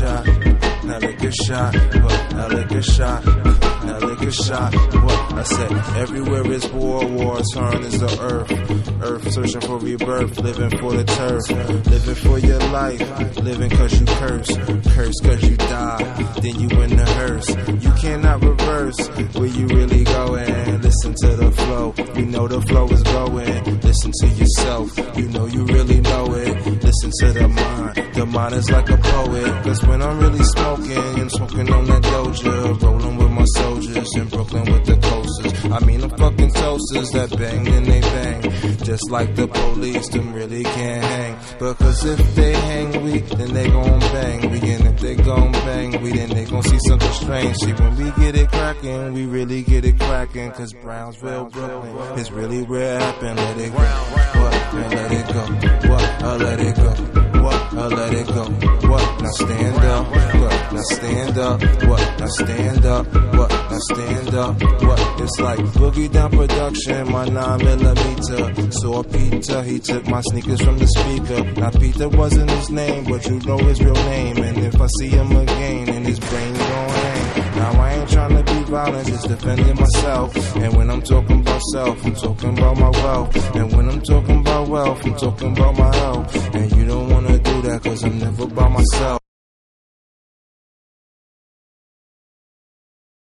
shot, now lick a shot, what? Now lick a shot, now lick a shot, what? I said, everywhere is war, war turn is the earth searching for rebirth, living for the turf, living for your life, living cause you curse cause you die, then you in the hearse, you cannot reverse, where you really going, listen to the flow, you know the flow is going, listen to yourself, you know you really know it, listen to the mind is like a poet, cause when I'm really smoking on that doja, rolling with my soldiers in Brooklyn with the coasters, I mean the fucking toasters that bang and they bang, just like the police, them really can't hang, because if they hang we, then they gon' bang we, and if they gon' bang we, then they gon' see something strange, see when we get it crackin', we really get it crackin', cause Brownsville, Brooklyn, is really where it happen, let it go, what, and let it go, what, let it go, what, let it go, what, now stand up, what, now stand up, what, now stand up, what, now stand up, what, it's like Boogie Down Production, my 9mm, saw Peter, he took my sneakers from the speaker, now Peter wasn't his name, but you know his real name, and if I see him again, and his brain gon' hang, now I ain't tryna be violent, just defending myself, and when I'm talking about self, I'm talking about my wealth, and when I'm talking about wealth, I'm talking about my health, and you don't wanna do that, cause I'm never by myself.